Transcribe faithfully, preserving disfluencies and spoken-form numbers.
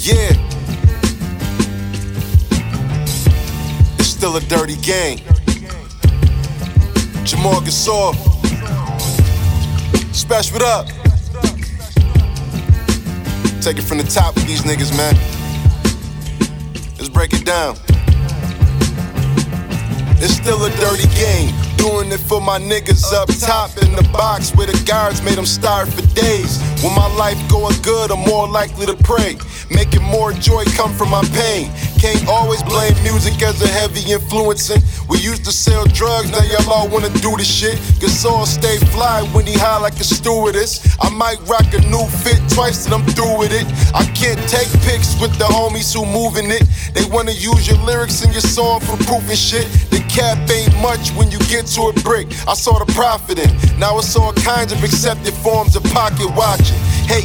Yeah, it's still a dirty game. Jamal Gasol, Special, what up? Take it from the top with these niggas, man. Let's break it down. It's still a dirty game. Doing it for my niggas up top in the box where the guards made them starve for days. When my life going good, I'm more likely to pray. Making more joy come from my pain. Can't always blame music as a heavy influencing. We used to sell drugs, now y'all all wanna do the shit. Gasol stay fly when he high like a stewardess. I might rock a new fit twice till I'm through with it. I can't take pics with the homies who moving it. They wanna use your lyrics in your song for proof and shit. The cap ain't much when you get to a brick. I saw the profit in. Now it's all kinds of accepted forms of pocket watching. Hate